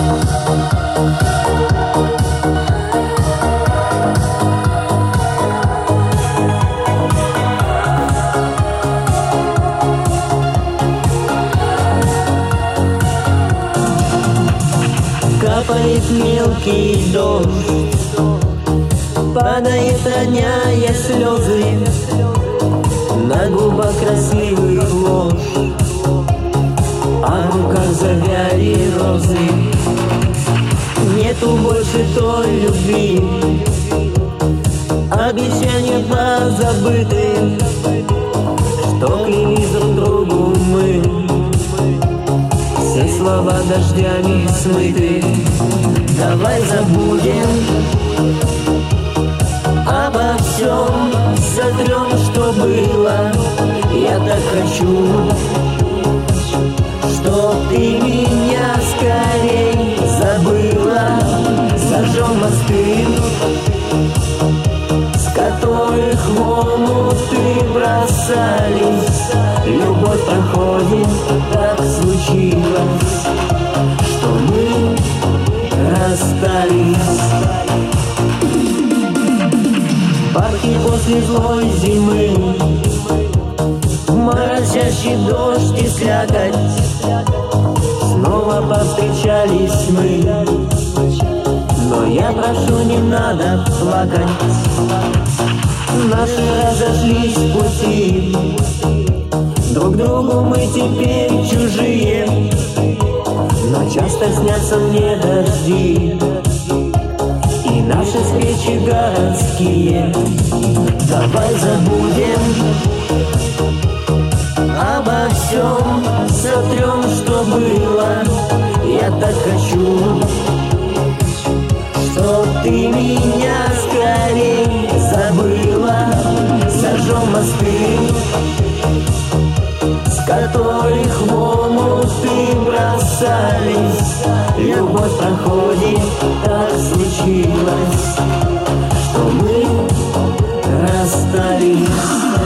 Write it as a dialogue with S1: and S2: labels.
S1: Капает мелкий дождь, падает, роняя слезы, на губах красивых ложь, а в руках завяли розы. Нету больше той любви, обещания позабыты, что клялись друг другу мы. Все слова дождями смыты. Давай забудем обо всем, сотрем, что было. Я так хочу, чтоб ты меня скорей забыла. Зажжем мосты, с которых в омуты бросались. Любовь проходит, так случилось, что мы расстались. В парке после злой зимы, моросящий дождь и слякоть, снова повстречались мы. Но я прошу, не надо плакать. Наши разошлись пути, друг другу мы теперь чужие, но часто снятся мне дожди и наши встречи городские. Давай забудем обо всем, сотрем, что было. Я так хочу, чтоб ты меня скорей забыла. Зажжем мосты, с которых в омуты бросались. Любовь проходит, так случилось, что мы расстались.